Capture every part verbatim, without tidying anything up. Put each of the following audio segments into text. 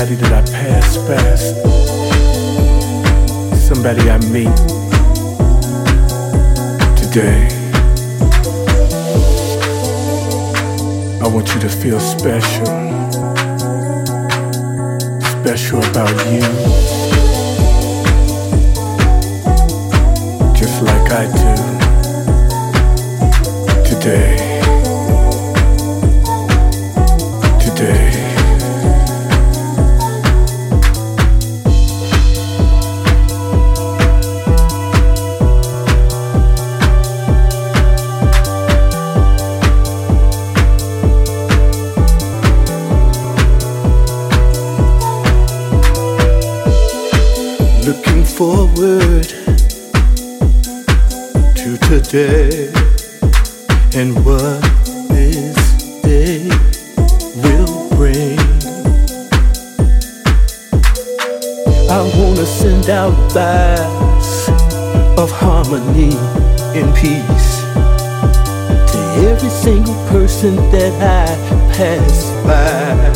somebody that I pass past, somebody I meet today. I want you to feel special, special about you, just like I do today. Today. Looking forward to today and what this day will bring. I wanna send out vibes of harmony and peace to every single person that I pass by.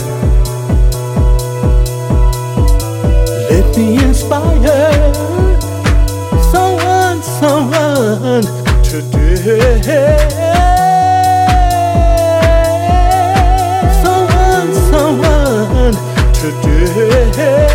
Let me inspire someone, someone today. Someone, someone today.